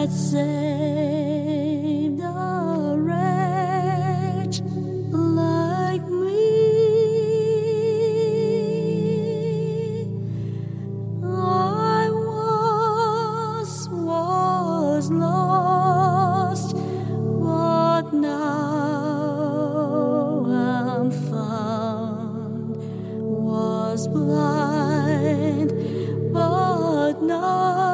that saved a wretch like me. I once was lost, but now I'm found. Was blind, but now